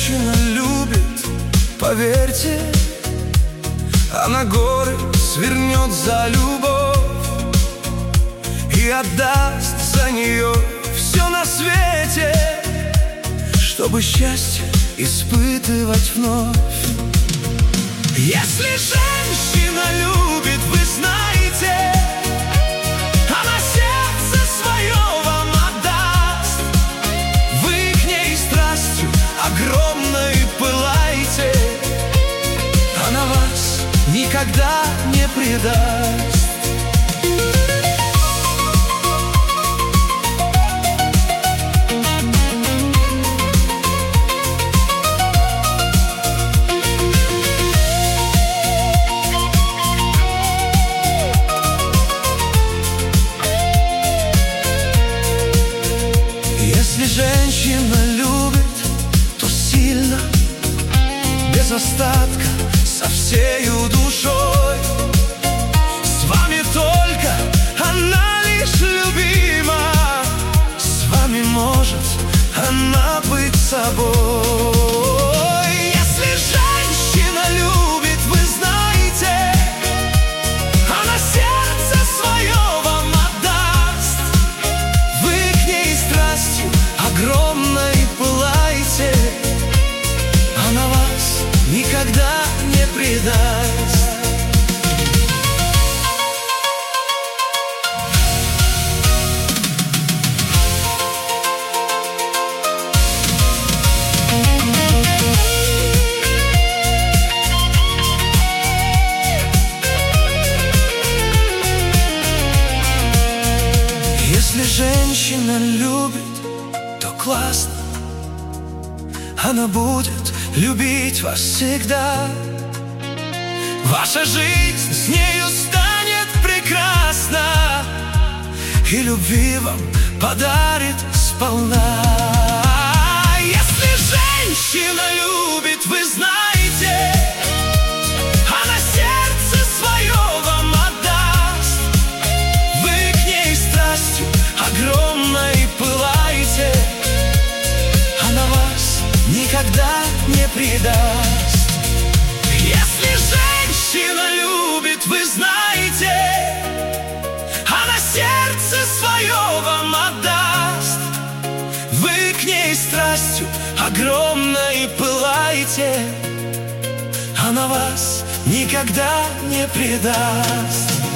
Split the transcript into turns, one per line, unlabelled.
женщина любит, поверьте, она горы свернет за любовь и отдаст за нее все на свете, чтобы счастье испытывать вновь. Если женщина любит, вы знаете, она сердце свое вам отдаст. Вы к ней страстью огромной пылаете, она вас никогда не предаст. Если женщина любит, то сильно, без остатка, со всею душой. С вами только она лишь любима, с вами может она быть собой. Если женщина любит, вы знаете, она сердце свое вам отдаст. Вы к ней страстью огромной пылаете, она вас никогда не предаст. Если женщина любит, то классно, она будет любить вас всегда. Ваша жизнь с нею станет прекрасна, и любви вам подарит сполна. Если женщина любит, вы знаете, она сердце свое вам отдаст. Вы к ней страстью огромной пылаете, она вас никогда не предаст. Если женщина любит, вы знаете, она сердце свое вам отдаст. Вы к ней страстью огромной пылаете, она вас никогда не предаст.